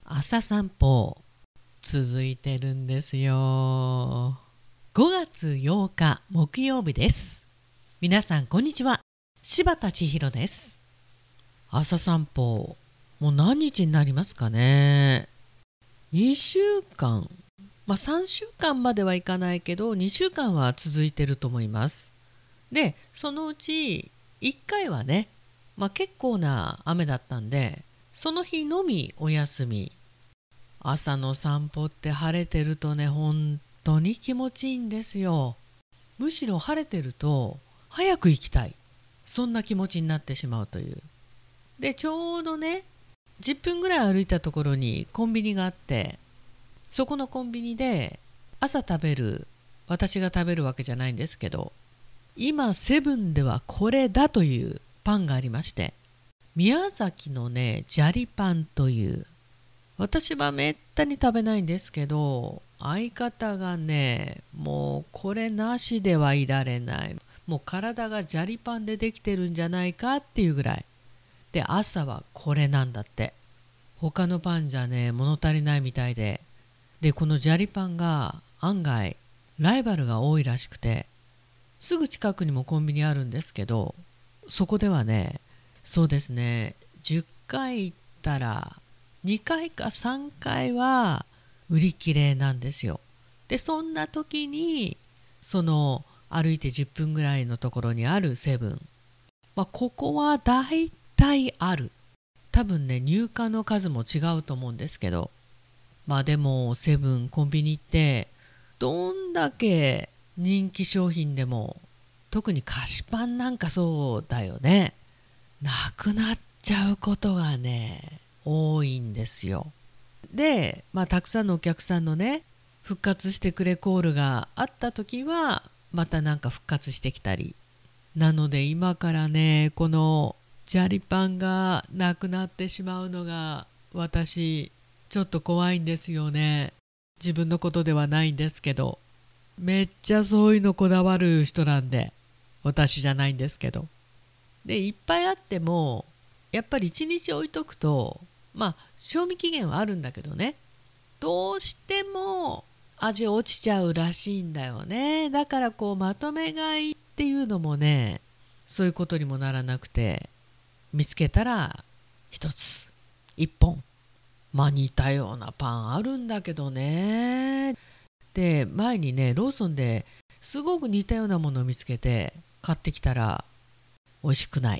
朝散歩続いてるんですよ。5月8日木曜日です。皆さんこんにちは。柴田千尋です。朝散歩もう何日になりますかね。2週間、3週間まではいかないけど2週間は続いてると思います。でそのうち1回はね、結構な雨だったんでその日のみお休み。朝の散歩って晴れてるとね、本当に気持ちいいんですよ。むしろ晴れてると早く行きたい、そんな気持ちになってしまうという。でちょうどね、10分ぐらい歩いたところにコンビニがあって、そこのコンビニで朝食べる、私が食べるわけじゃないんですけど、今セブンではこれだというパンがありまして、宮崎のね砂利パンという、私はめったに食べないんですけど、相方がね、もうこれなしではいられない。もう体が砂利パンでできてるんじゃないかっていうぐらい。で、朝はこれなんだって。他のパンじゃね、物足りないみたいで。で、この砂利パンが案外ライバルが多いらしくて、すぐ近くにもコンビニあるんですけど、そこではね、そうですね、10回行ったら2回か3回は売り切れなんですよ。でそんな時にその歩いて10分ぐらいのところにあるセブン、ここはだいたいある。多分ね、入荷の数も違うと思うんですけど、でもセブンコンビニってどんだけ人気商品でも、特に菓子パンなんかそうだよね、なくなっちゃうことがね多いんですよ。で、たくさんのお客さんのね、復活してくれコールがあった時はまたなんか復活してきたり。なので今からね、この砂利パンがなくなってしまうのが私ちょっと怖いんですよね。自分のことではないんですけど、めっちゃそういうのこだわる人なんで、私じゃないんですけど。でいっぱいあってもやっぱり1日置いとくと、賞味期限はあるんだけどね、どうしても味落ちちゃうらしいんだよね。だからこうまとめ買いっていうのもね、そういうことにもならなくて、見つけたら一つ一本、似たようなパンあるんだけどね。で前にね、ローソンですごく似たようなものを見つけて買ってきたら美味しくない。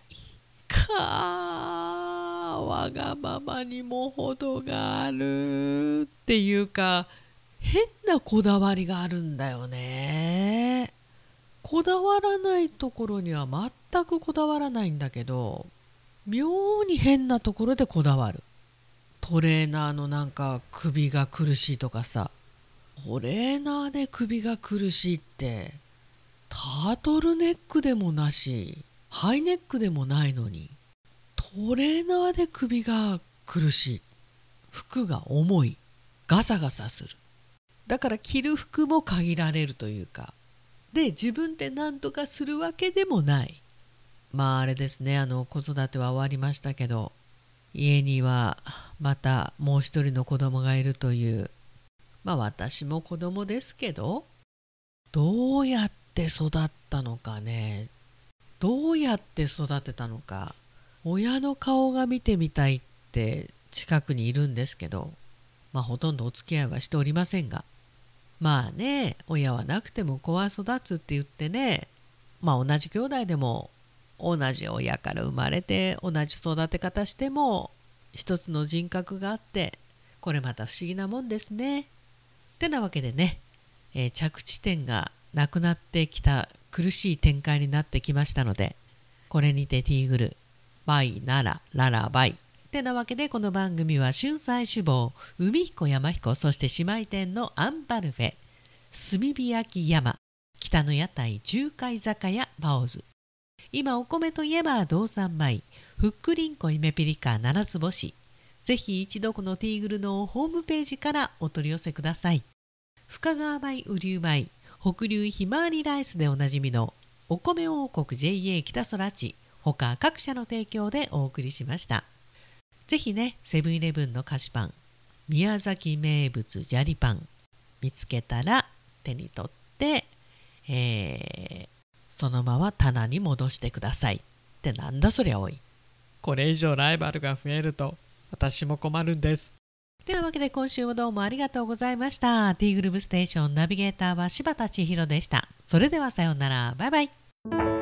わがままにも程があるっていうか、変なこだわりがあるんだよね。こだわらないところには全くこだわらないんだけど、妙に変なところでこだわる。トレーナーのなんか首が苦しいとかさ、トレーナーで首が苦しいって、タートルネックでもなしハイネックでもないのにトレーナーで首が苦しい、服が重い、ガサガサする。だから着る服も限られるというか、で自分で何とかするわけでもない。あれですね、子育ては終わりましたけど、家にはまたもう一人の子供がいるという、私も子供ですけど、どうやって育ったのかね、どうやって育てたのか、親の顔が見てみたいって近くにいるんですけど、ほとんどお付き合いはしておりませんが、親はなくても子は育つって言ってね、同じ兄弟でも同じ親から生まれて同じ育て方しても一つの人格があって、これまた不思議なもんですね。ってなわけでね、着地点がなくなってきた苦しい展開になってきましたので、これにてティーグルバイならララバイってなわけで、この番組は春菜志望海彦山彦、そして姉妹店のアンバルフェ、炭火焼き山、北の屋台十海酒屋バオズ、今お米といえば道産米ふっくりんこイメピリカ七つ星、ぜひ一度このティーグルのホームページからお取り寄せください。深川米雨竜米北流ひまわりライスでおなじみのお米王国 JA 北空地他各社の提供でお送りしました。ぜひね、セブンイレブンの菓子パン宮崎名物ジャリパン見つけたら手に取って、そのまま棚に戻してくださいってなんだそりゃおい。これ以上ライバルが増えると私も困るんです。というわけで今週もどうもありがとうございました。ティーグループステーションナビゲーターは柴田千尋でした。それではさようなら。バイバイ。